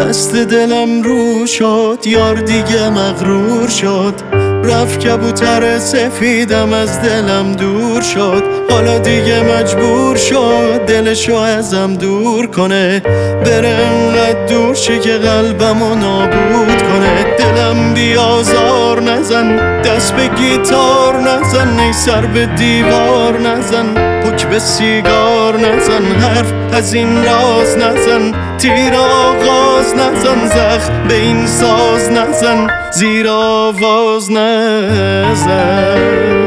دست دلم رو شد، یار دیگه مغرور شد. رفت کبوتر سفیدم از دلم دور شد. حالا دیگه مجبور شد دلشو ازم دور کنه، بره انقدر دور شه که قلبمو نابود کنه. دلم بیازار نزن، دست به گیتار نزن، ای سر به دیوار نزن، پک به سیگار نزن، حرف از این راز نزن، تیر آغاز نزن، زخم به این ساز نزن، زیر آواز نزن.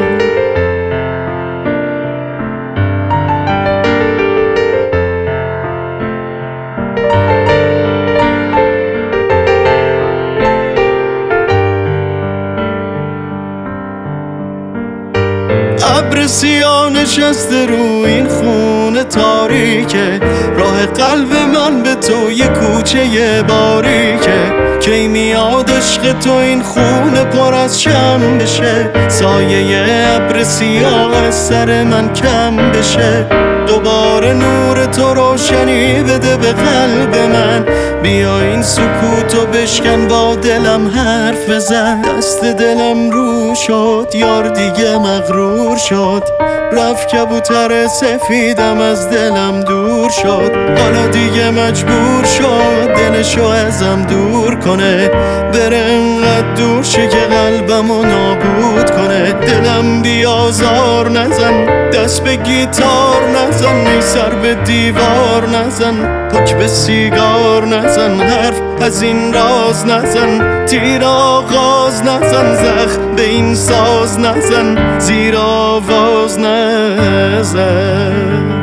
ابر سیاه نشسته رو این خونه تاریکه، راه قلب من به تو یه کوچه باریکه. کی میاد عشق تو این خونه پر از شم بشه، سایه ابر سیاه از سر من کم بشه. دوباره نور تو روشنی بده به قلب من، بیا این سکوتو بشکن با دلم حرف بزن. دست دلم رو شد، یار دیگه مغرور شد. رفت کبوتر سفیدم از دلم دور شد. حالا دیگه مجبور شد دلشو ازم دور کنه، بره انقدر دور شه که قلبمو نابود کنه. دلم بیازار نزن، دست به گیتار نزن، ای سر به دیوار نزن، پک به سیگار نزن، حرف از این راز نزن، تیر آغاز نزن، زخم به این ساز نزن، زیر آواز نزن.